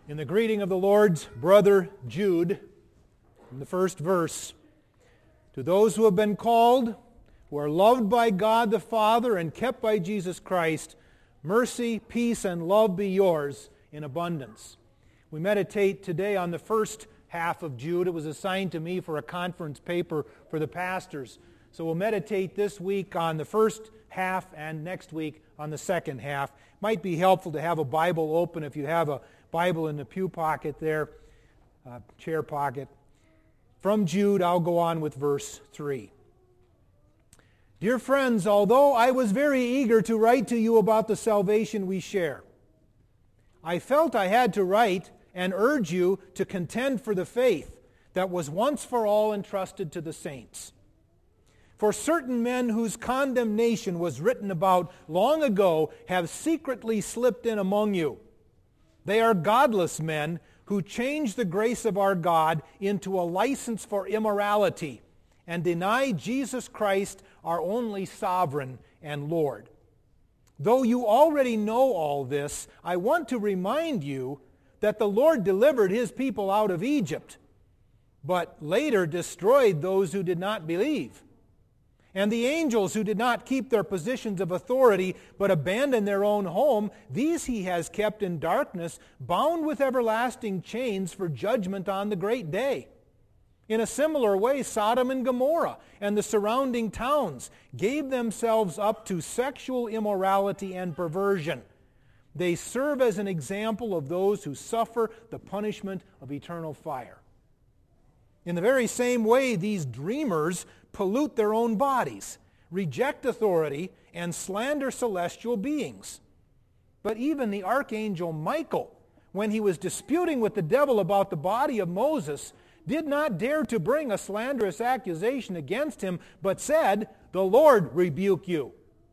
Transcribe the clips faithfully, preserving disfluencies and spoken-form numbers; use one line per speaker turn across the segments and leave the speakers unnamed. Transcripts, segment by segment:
In the greeting of the Lord's brother Jude, in the first verse, to those who have been called, who are loved by God the Father and kept by Jesus Christ, mercy, peace, and love be yours in abundance. We meditate today on the first half of Jude. It was assigned to me for a conference paper for the pastors. So we'll meditate this week on the first half and next week on the second half. Might be helpful to have a Bible open if you have a Bible in the pew pocket there, uh, chair pocket. From Jude, I'll go on with verse three. Dear friends, although I was very eager to write to you about the salvation we share, I felt I had to write and urge you to contend for the faith that was once for all entrusted to the saints. For certain men whose condemnation was written about long ago have secretly slipped in among you. They are godless men who change the grace of our God into a license for immorality and deny Jesus Christ, our only sovereign and Lord. Though you already know all this, I want to remind you that the Lord delivered His people out of Egypt, but later destroyed those who did not believe. And the angels who did not keep their positions of authority but abandoned their own home, these He has kept in darkness, bound with everlasting chains for judgment on the great day. In a similar way, Sodom and Gomorrah and the surrounding towns gave themselves up to sexual immorality and perversion. They serve as an example of those who suffer the punishment of eternal fire. In the very same way, these dreamers pollute their own bodies, reject authority, and slander celestial beings. But even the archangel Michael, when he was disputing with the devil about the body of Moses, did not dare to bring a slanderous accusation against him, but said, "The Lord rebuke you."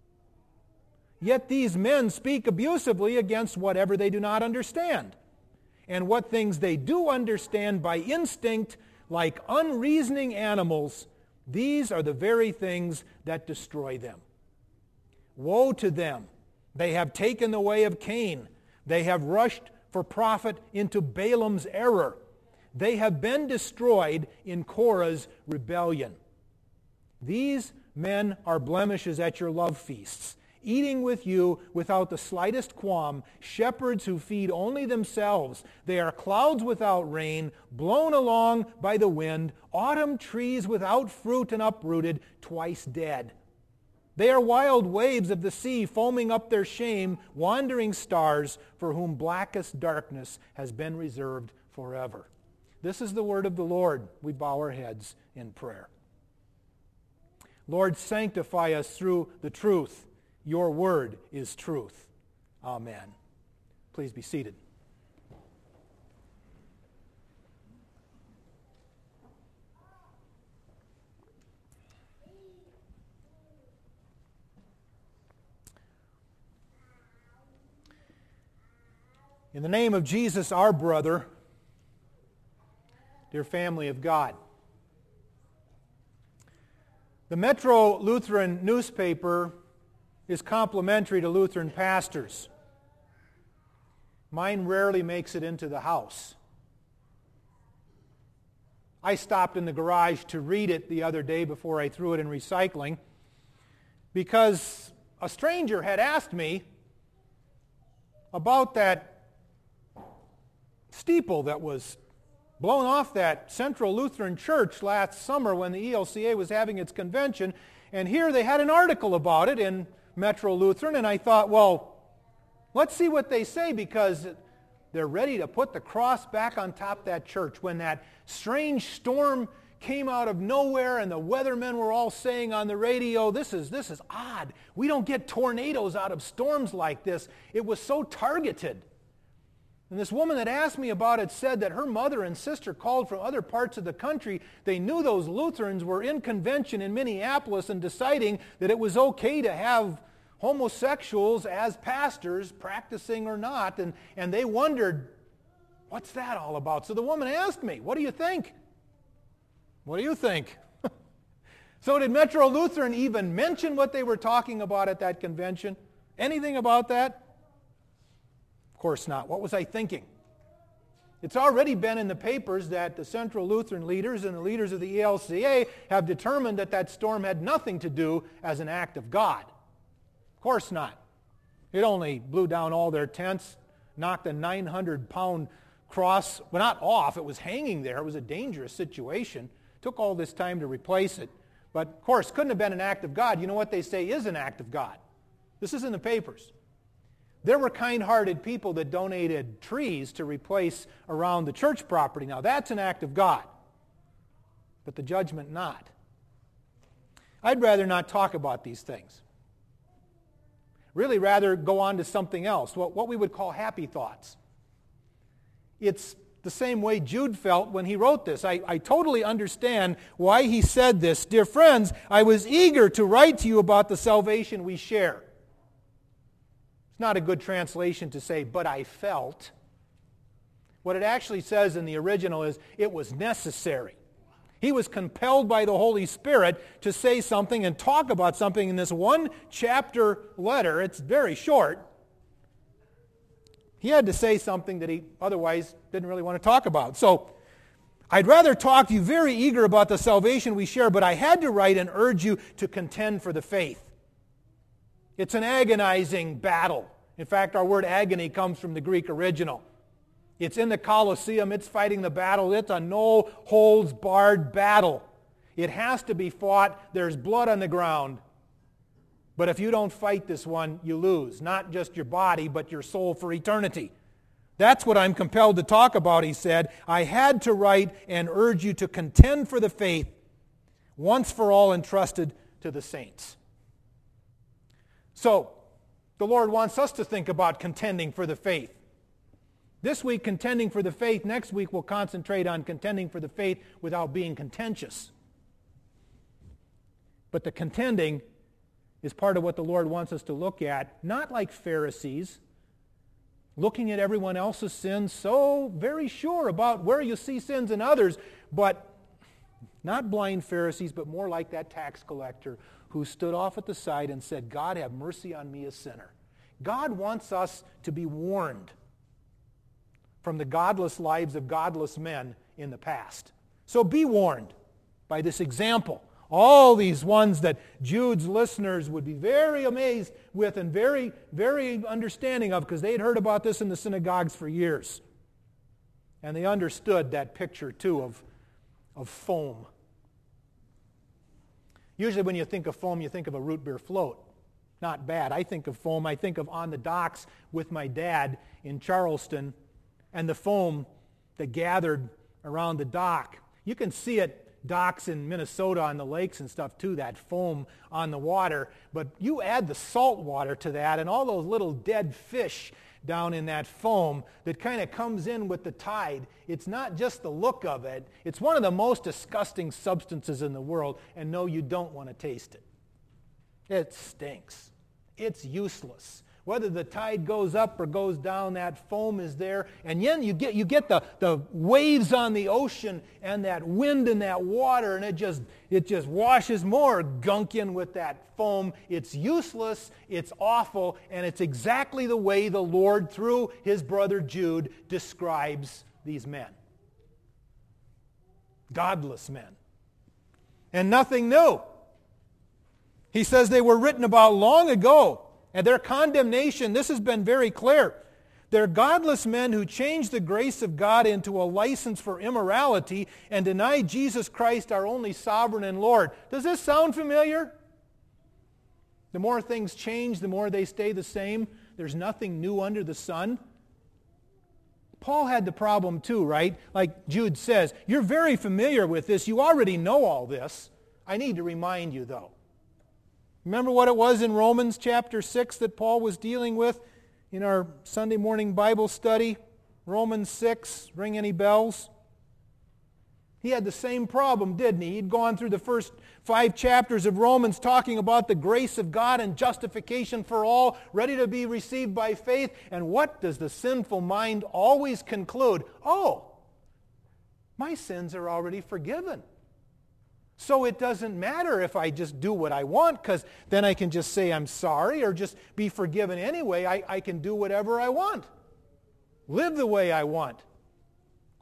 Yet these men speak abusively against whatever they do not understand. And what things they do understand by instinct, like unreasoning animals, these are the very things that destroy them. Woe to them! They have taken the way of Cain. They have rushed for profit into Balaam's error. They have been destroyed in Korah's rebellion. These men are blemishes at your love feasts, eating with you without the slightest qualm, shepherds who feed only themselves. They are clouds without rain, blown along by the wind, autumn trees without fruit and uprooted, twice dead. They are wild waves of the sea foaming up their shame, wandering stars for whom blackest darkness has been reserved forever. This is the word of the Lord. We bow our heads in prayer. Lord, sanctify us through the truth. Your word is truth. Amen. Please be seated. In the name of Jesus, our brother, dear family of God, the Metro Lutheran newspaper is complimentary to Lutheran pastors. Mine rarely makes it into the house. I stopped in the garage to read it the other day before I threw it in recycling because a stranger had asked me about that steeple that was blown off that Central Lutheran Church last summer when the E L C A was having its convention, and here they had an article about it in Metro Lutheran, and I thought, well, let's see what they say, because they're ready to put the cross back on top of that church. When that strange storm came out of nowhere and the weathermen were all saying on the radio, this is, this is odd. We don't get tornadoes out of storms like this. It was so targeted. And this woman that asked me about it said that her mother and sister called from other parts of the country. They knew those Lutherans were in convention in Minneapolis and deciding that it was okay to have homosexuals as pastors, practicing or not, and, and they wondered, what's that all about? So the woman asked me, what do you think? What do you think? So did Metro Lutheran even mention what they were talking about at that convention? Anything about that? Of course not. What was I thinking? It's already been in the papers that the Central Lutheran leaders and the leaders of the E L C A have determined that that storm had nothing to do as an act of God. Of course not. It only blew down all their tents, knocked a nine hundred pound cross, well, not off, it was hanging there. It was a dangerous situation. It took all this time to replace it. But, of course, couldn't have been an act of God. You know what they say is an act of God? This is in the papers. There were kind-hearted people that donated trees to replace around the church property. Now, that's an act of God, but the judgment not. I'd rather not talk about these things. Really rather go on to something else, what, what we would call happy thoughts. It's the same way Jude felt when he wrote this. I, I totally understand why he said this. Dear friends, I was eager to write to you about the salvation we share. It's not a good translation to say, but I felt. What it actually says in the original is, it was necessary. He was compelled by the Holy Spirit to say something and talk about something in this one chapter letter. It's very short. He had to say something that he otherwise didn't really want to talk about. So, I'd rather talk to you very eager about the salvation we share, but I had to write and urge you to contend for the faith. It's an agonizing battle. In fact, our word agony comes from the Greek original. It's in the Colosseum. It's fighting the battle. It's a no-holds-barred battle. It has to be fought. There's blood on the ground. But if you don't fight this one, you lose. Not just your body, but your soul for eternity. That's what I'm compelled to talk about, he said. I had to write and urge you to contend for the faith once for all entrusted to the saints. So, the Lord wants us to think about contending for the faith. This week, contending for the faith. Next week, we'll concentrate on contending for the faith without being contentious. But the contending is part of what the Lord wants us to look at, not like Pharisees, looking at everyone else's sins, so very sure about where you see sins in others, but not blind Pharisees, but more like that tax collector who stood off at the side and said, God, have mercy on me, a sinner. God wants us to be warned from the godless lives of godless men in the past. So be warned by this example. All these ones that Jude's listeners would be very amazed with and very, very understanding of, because they had heard about this in the synagogues for years. And they understood that picture, too, of, of foam. Usually when you think of foam, you think of a root beer float. Not bad. I think of foam. I think of on the docks with my dad in Charleston and the foam that gathered around the dock. You can see it docks in Minnesota on the lakes and stuff too, that foam on the water. But you add the salt water to that and all those little dead fish down in that foam that kind of comes in with the tide. It's not just the look of it. It's one of the most disgusting substances in the world, and no, you don't want to taste it. It stinks. It's useless. Whether the tide goes up or goes down, that foam is there. And then you get you get the, the waves on the ocean and that wind in that water, and it just it just washes more gunk in with that foam. It's useless, it's awful, and it's exactly the way the Lord, through his brother Jude, describes these men. Godless men. And nothing new. He says they were written about long ago. And their condemnation, this has been very clear. They're godless men who change the grace of God into a license for immorality and deny Jesus Christ, our only sovereign and Lord. Does this sound familiar? The more things change, the more they stay the same. There's nothing new under the sun. Paul had the problem too, right? Like Jude says, you're very familiar with this. You already know all this. I need to remind you, though. Remember what it was in Romans chapter six that Paul was dealing with in our Sunday morning Bible study? Romans six, ring any bells? He had the same problem, didn't he? He'd gone through the first five chapters of Romans talking about the grace of God and justification for all, ready to be received by faith. And what does the sinful mind always conclude? Oh, my sins are already forgiven. So it doesn't matter if I just do what I want, because then I can just say I'm sorry or just be forgiven anyway. I, I can do whatever I want. Live the way I want.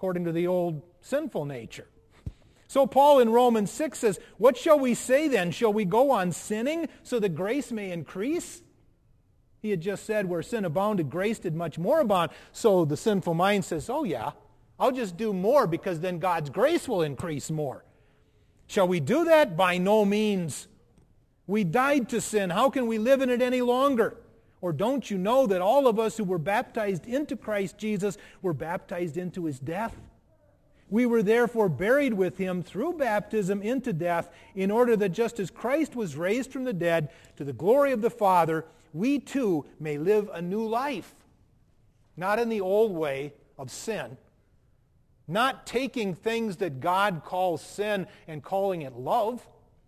according to the old sinful nature. So Paul in Romans six says, what shall we say then? Shall we go on sinning so that grace may increase? He had just said, where sin abounded, grace did much more abound. So the sinful mind says, oh yeah, I'll just do more because then God's grace will increase more. Shall we do that? By no means. We died to sin. How can we live in it any longer? Or don't you know that all of us who were baptized into Christ Jesus were baptized into his death? We were therefore buried with him through baptism into death, in order that just as Christ was raised from the dead to the glory of the Father, we too may live a new life. Not in the old way of sin. Not taking things that God calls sin and calling it love.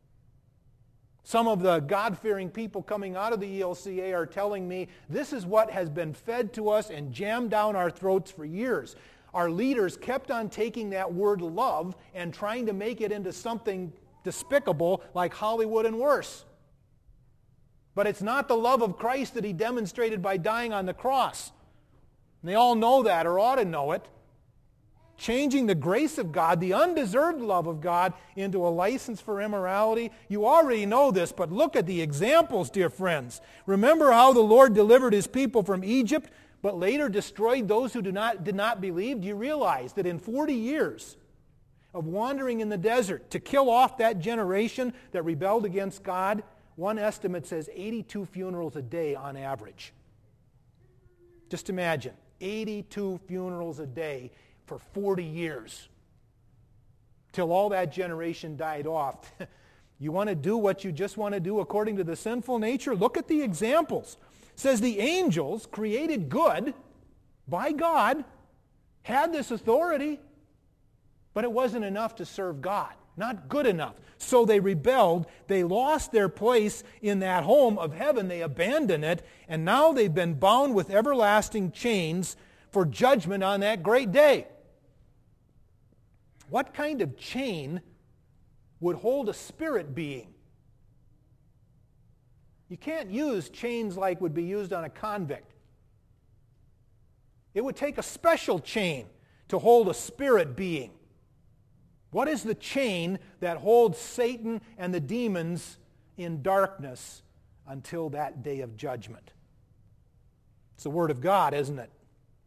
Some of the God-fearing people coming out of the E L C A are telling me this is what has been fed to us and jammed down our throats for years. Our leaders kept on taking that word love and trying to make it into something despicable like Hollywood and worse. But it's not the love of Christ that he demonstrated by dying on the cross. And they all know that, or ought to know it. Changing the grace of God, the undeserved love of God, into a license for immorality. You already know this, but look at the examples, dear friends. Remember how the Lord delivered his people from Egypt, but later destroyed those who do not, did not believe? Do you realize that in forty years of wandering in the desert to kill off that generation that rebelled against God, one estimate says eighty-two funerals a day on average. Just imagine, eighty-two funerals a day for forty years, till all that generation died off. You want to do what you just want to do according to the sinful nature? Look at the examples. It says the angels, created good by God, had this authority, but it wasn't enough to serve God. Not good enough. So they rebelled. They lost their place in that home of heaven. They abandoned it, and now they've been bound with everlasting chains for judgment on that great day. What kind of chain would hold a spirit being? You can't use chains like would be used on a convict. It would take a special chain to hold a spirit being. What is the chain that holds Satan and the demons in darkness until that day of judgment? It's the Word of God, isn't it?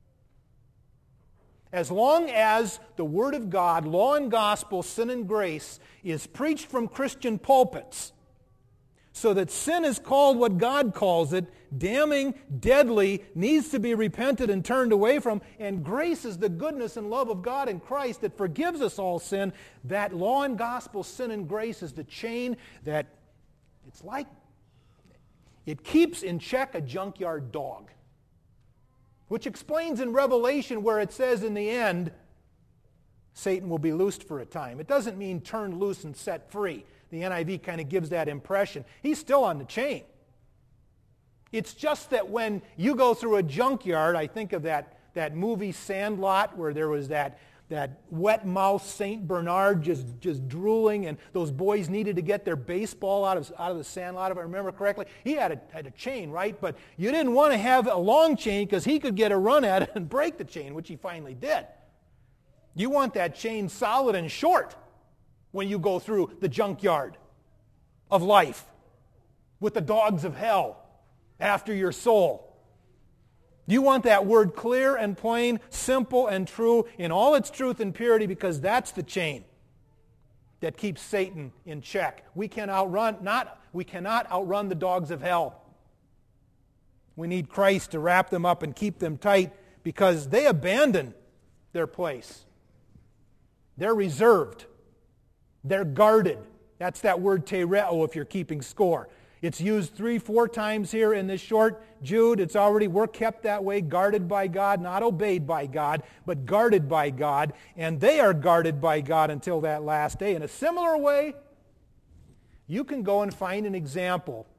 As long as the Word of God, law and gospel, sin and grace, is preached from Christian pulpits, so that sin is called what God calls it, damning, deadly, needs to be repented and turned away from, and grace is the goodness and love of God in Christ that forgives us all sin, that law and gospel, sin and grace is the chain that, it's like, it keeps in check a junkyard dog. Which explains in Revelation where it says in the end, Satan will be loosed for a time. It doesn't mean turned loose and set free. The N I V kind of gives that impression. He's still on the chain. It's just that when you go through a junkyard, I think of that, that movie Sandlot where there was that, that wet-mouthed Saint Bernard just, just drooling, and those boys needed to get their baseball out of, out of the sandlot, if I remember correctly. He had a, had a chain, right? But you didn't want to have a long chain because he could get a run at it and break the chain, which he finally did. You want that chain solid and short when you go through the junkyard of life with the dogs of hell after your soul. You want that word clear and plain, simple and true in all its truth and purity, because that's the chain that keeps Satan in check. We can outrun, not, we cannot outrun the dogs of hell. We need Christ to wrap them up and keep them tight, because they abandon their place. They're reserved. They're guarded. That's that word tereo if you're keeping score. It's used three, four times here in this short Jude. It's already, we're kept that way, guarded by God, not obeyed by God, but guarded by God. And they are guarded by God until that last day. In a similar way, you can go and find an example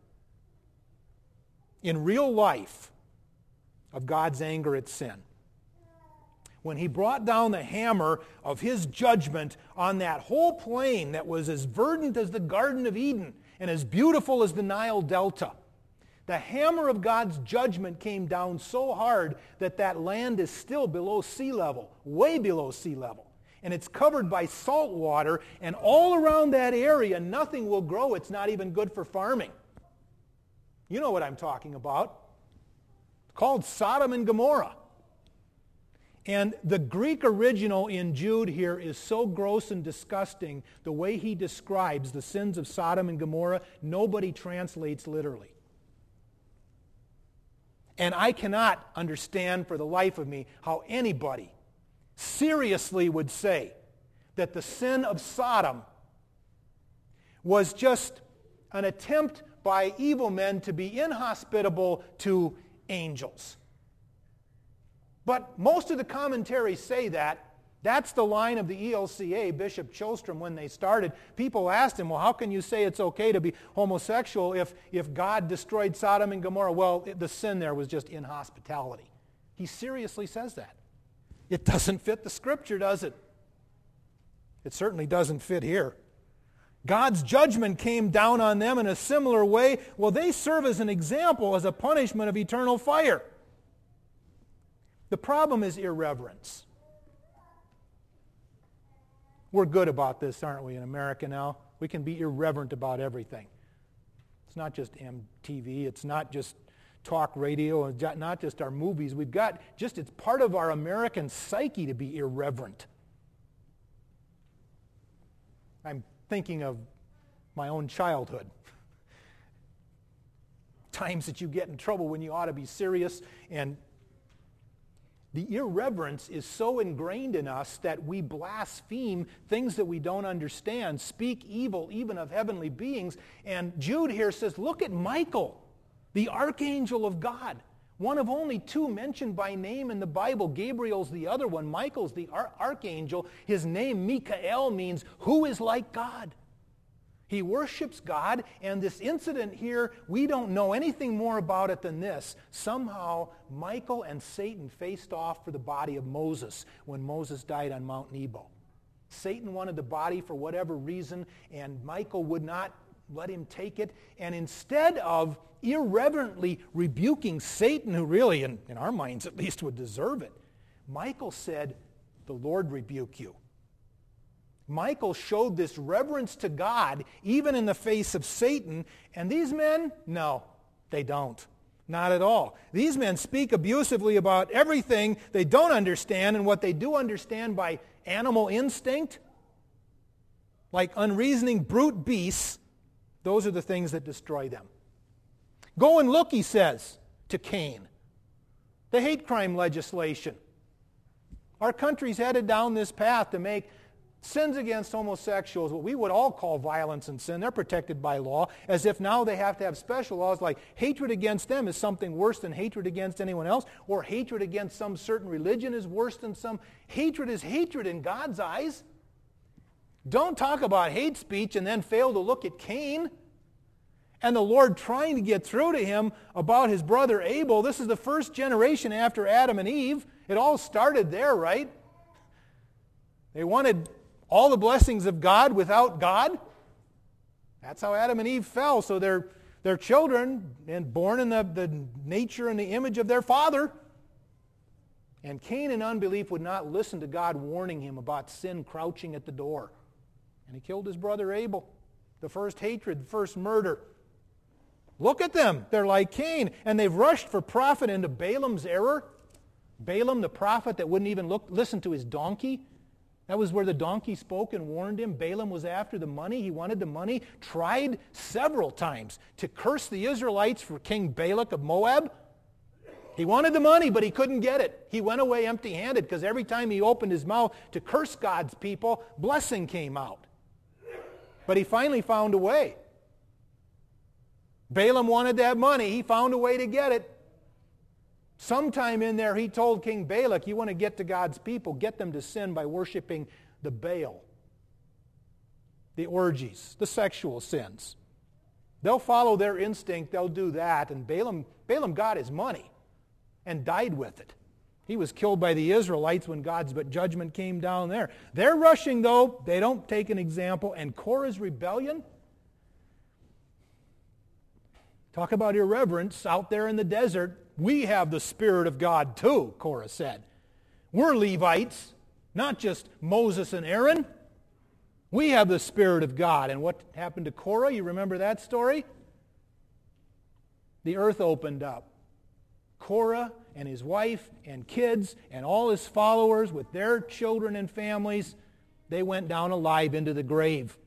in real life of God's anger at sin. When he brought down the hammer of his judgment on that whole plain that was as verdant as the Garden of Eden and as beautiful as the Nile Delta, The hammer of God's judgment came down so hard that that land is still below sea level, way below sea level. And it's covered by salt water, and all around that area, nothing will grow. It's not even good for farming. You know what I'm talking about. It's called Sodom and Gomorrah. And the Greek original in Jude here is so gross and disgusting, the way he describes the sins of Sodom and Gomorrah, nobody translates literally. And I cannot understand for the life of me how anybody seriously would say that the sin of Sodom was just an attempt by evil men to be inhospitable to angels. But most of the commentaries say that. That's the line of the E L C A, Bishop Chilstrom, when they started. People asked him, well, how can you say it's okay to be homosexual if, if God destroyed Sodom and Gomorrah? Well, the sin there was just inhospitality. He seriously says that. It doesn't fit the Scripture, does it? It certainly doesn't fit here. God's judgment came down on them in a similar way. Well, they serve as an example, as a punishment of eternal fire. The problem is irreverence. We're good about this, aren't we, in America now? We can be irreverent about everything. It's not just M T V. It's not just talk radio. It's not just our movies. We've got just, it's part of our American psyche to be irreverent. I'm thinking of my own childhood. Times that you get in trouble when you ought to be serious, and the irreverence is so ingrained in us that we blaspheme things that we don't understand, speak evil even of heavenly beings. And Jude here says, look at Michael, the archangel of God, one of only two mentioned by name in the Bible. Gabriel's the other one. Michael's the ar- archangel. His name, Mikael, means who is like God. He worships God, and this incident here, we don't know anything more about it than this. Somehow, Michael and Satan faced off for the body of Moses when Moses died on Mount Nebo. Satan wanted the body for whatever reason, and Michael would not let him take it. And instead of irreverently rebuking Satan, who really, in, in our minds at least, would deserve it, Michael said, "The Lord rebuke you." Michael showed this reverence to God, even in the face of Satan. And these men, no, they don't. Not at all. These men speak abusively about everything they don't understand, and what they do understand by animal instinct, like unreasoning brute beasts, those are the things that destroy them. Go and look, he says, to Cain. The hate crime legislation. Our country's headed down this path to make sins against homosexuals, what we would all call violence and sin, they're protected by law, as if now they have to have special laws like hatred against them is something worse than hatred against anyone else, or hatred against some certain religion is worse than some. Hatred is hatred in God's eyes. Don't talk about hate speech and then fail to look at Cain and the Lord trying to get through to him about his brother Abel. This is the first generation after Adam and Eve. It all started there, right? They wanted all the blessings of God without God. That's how Adam and Eve fell. So they're, they're children and born in the, the nature and the image of their father. And Cain in unbelief would not listen to God warning him about sin crouching at the door. And he killed his brother Abel. The first hatred, the first murder. Look at them. They're like Cain. And they've rushed for profit into Balaam's error. Balaam, the prophet that wouldn't even look, listen to his donkey. That was where the donkey spoke and warned him. Balaam was after the money. He wanted the money. Tried several times to curse the Israelites for King Balak of Moab. He wanted the money, but he couldn't get it. He went away empty-handed because every time he opened his mouth to curse God's people, blessing came out. But he finally found a way. Balaam wanted to have money. He found a way to get it. Sometime in there, he told King Balak, you want to get to God's people, get them to sin by worshiping the Baal, the orgies, the sexual sins. They'll follow their instinct, they'll do that, and Balaam, Balaam got his money and died with it. He was killed by the Israelites when God's judgment came down there. They're rushing, though. They don't take an example. And Korah's rebellion, Talk about irreverence out there in the desert. We have the Spirit of God too, Korah said. We're Levites, not just Moses and Aaron. We have the Spirit of God. And what happened to Korah? You remember that story? The earth opened up. Korah and his wife and kids and all his followers with their children and families, they went down alive into the grave.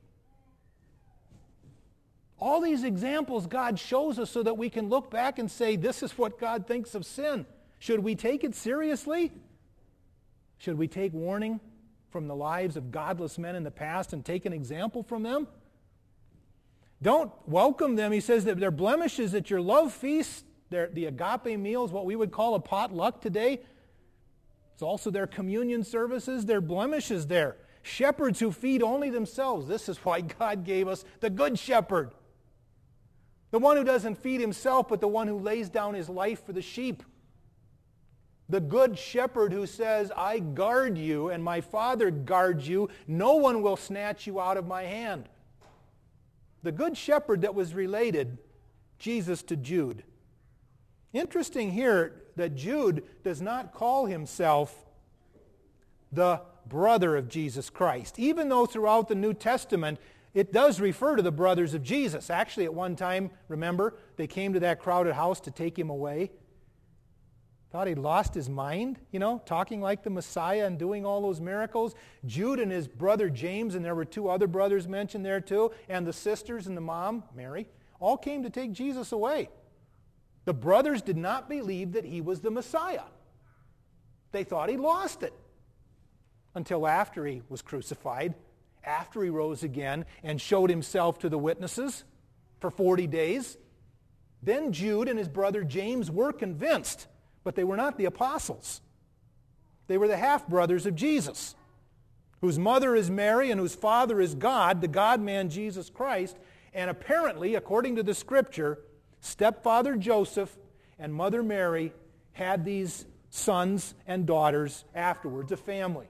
All these examples God shows us so that we can look back and say, this is what God thinks of sin. Should we take it seriously? Should we take warning from the lives of godless men in the past and take an example from them? Don't welcome them. He says that their blemishes at your love feasts, their, the agape meals, what we would call a potluck today. It's also their communion services, their blemishes there. Shepherds who feed only themselves. This is why God gave us the good shepherd. The one who doesn't feed himself, but the one who lays down his life for the sheep. The good shepherd who says, I guard you and my Father guards you. No one will snatch you out of my hand. The good shepherd that was related, Jesus to Jude. Interesting here that Jude does not call himself the brother of Jesus Christ, even though throughout the New Testament it does refer to the brothers of Jesus. Actually, at one time, remember, they came to that crowded house to take him away. Thought he'd lost his mind, you know, talking like the Messiah and doing all those miracles. Jude and his brother James, and there were two other brothers mentioned there too, and the sisters and the mom, Mary, all came to take Jesus away. The brothers did not believe that he was the Messiah. They thought he lost it until after he was crucified, after he rose again and showed himself to the witnesses for forty days. Then Jude and his brother James were convinced, but they were not the apostles. They were the half-brothers of Jesus, whose mother is Mary and whose father is God, the God-man Jesus Christ, and apparently, according to the Scripture, stepfather Joseph and mother Mary had these sons and daughters afterwards, a family.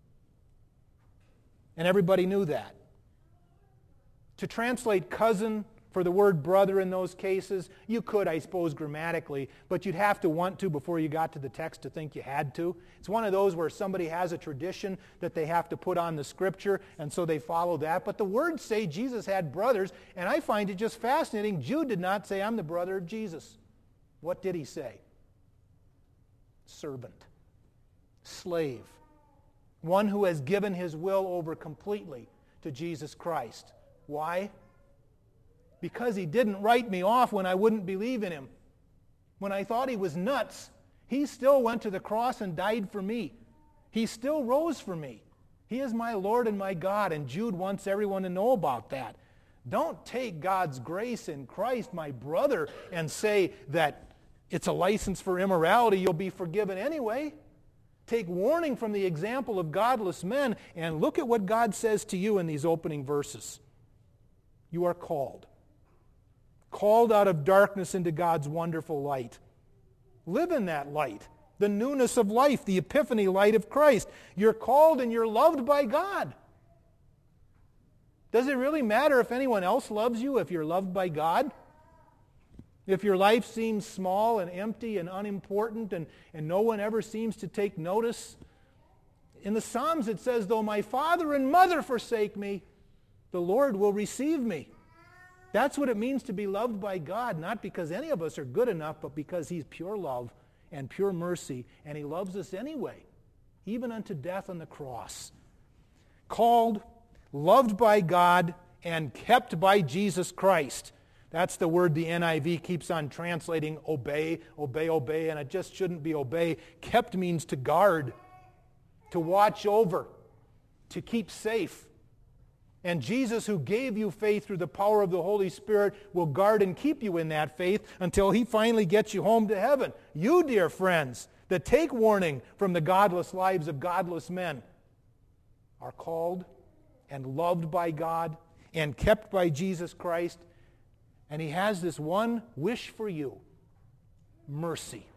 And everybody knew that. To translate cousin for the word brother in those cases, you could, I suppose, grammatically, but you'd have to want to before you got to the text to think you had to. It's one of those where somebody has a tradition that they have to put on the Scripture, and so they follow that. But the words say Jesus had brothers, and I find it just fascinating. Jude did not say, I'm the brother of Jesus. What did he say? Servant. Slave. One who has given his will over completely to Jesus Christ. Why? Because he didn't write me off when I wouldn't believe in him. When I thought he was nuts, he still went to the cross and died for me. He still rose for me. He is my Lord and my God, and Jude wants everyone to know about that. Don't take God's grace in Christ, my brother, and say that it's a license for immorality, you'll be forgiven anyway. Take warning from the example of godless men and look at what God says to you in these opening verses. You are called. Called out of darkness into God's wonderful light. Live in that light, the newness of life, the epiphany light of Christ. You're called and you're loved by God. Does it really matter if anyone else loves you if you're loved by God? If your life seems small and empty and unimportant and, and no one ever seems to take notice? In the Psalms it says, though my father and mother forsake me, the Lord will receive me. That's what it means to be loved by God, not because any of us are good enough, but because he's pure love and pure mercy, and he loves us anyway, even unto death on the cross. Called, loved by God, and kept by Jesus Christ. That's the word the N I V keeps on translating, obey, obey, obey, and it just shouldn't be obey. Kept means to guard, to watch over, to keep safe. And Jesus, who gave you faith through the power of the Holy Spirit, will guard and keep you in that faith until he finally gets you home to heaven. You, dear friends, that take warning from the godless lives of godless men, are called and loved by God and kept by Jesus Christ. And he has this one wish for you: mercy.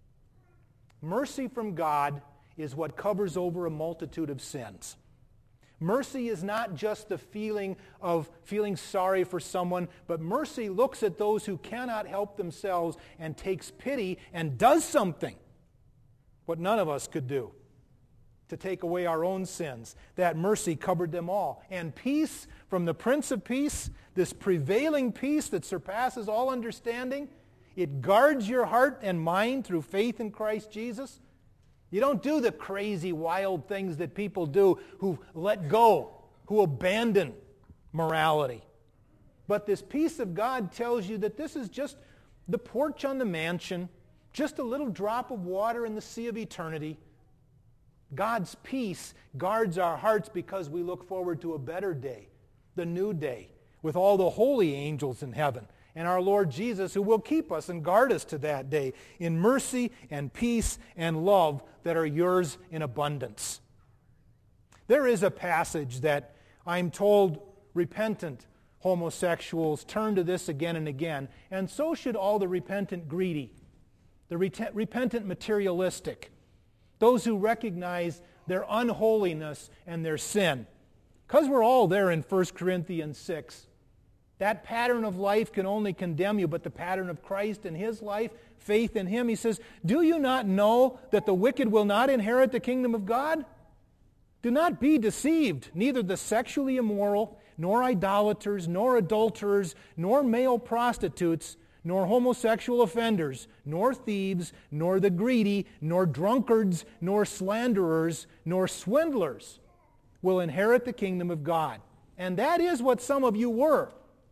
Mercy from God is what covers over a multitude of sins. Mercy is not just the feeling of feeling sorry for someone, but mercy looks at those who cannot help themselves and takes pity and does something, what none of us could do, to take away our own sins. That mercy covered them all. And peace from the Prince of Peace, this prevailing peace that surpasses all understanding, it guards your heart and mind through faith in Christ Jesus. You don't do the crazy, wild things that people do who let go, who abandon morality. But this peace of God tells you that this is just the porch on the mansion, just a little drop of water in the sea of eternity. God's peace guards our hearts because we look forward to a better day, the new day, with all the holy angels in heaven, and our Lord Jesus, who will keep us and guard us to that day in mercy and peace and love that are yours in abundance. There is a passage that I'm told repentant homosexuals turn to this again and again, and so should all the repentant greedy, the ret- repentant materialistic, those who recognize their unholiness and their sin. Because we're all there in First Corinthians six. That pattern of life can only condemn you, but the pattern of Christ and His life, faith in Him, He says, do you not know that the wicked will not inherit the kingdom of God? Do not be deceived. Neither the sexually immoral, nor idolaters, nor adulterers, nor male prostitutes, nor homosexual offenders, nor thieves, nor the greedy, nor drunkards, nor slanderers, nor swindlers will inherit the kingdom of God. And that is what some of you were.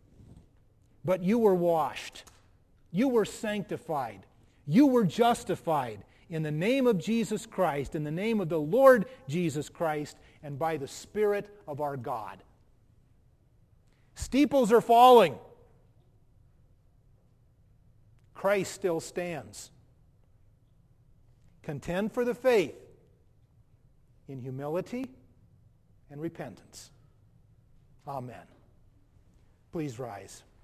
But you were washed. You were sanctified. You were justified in the name of Jesus Christ, in the name of the Lord Jesus Christ, and by the Spirit of our God. Steeples are falling. Christ still stands. Contend for the faith in humility and repentance. Amen. Please rise.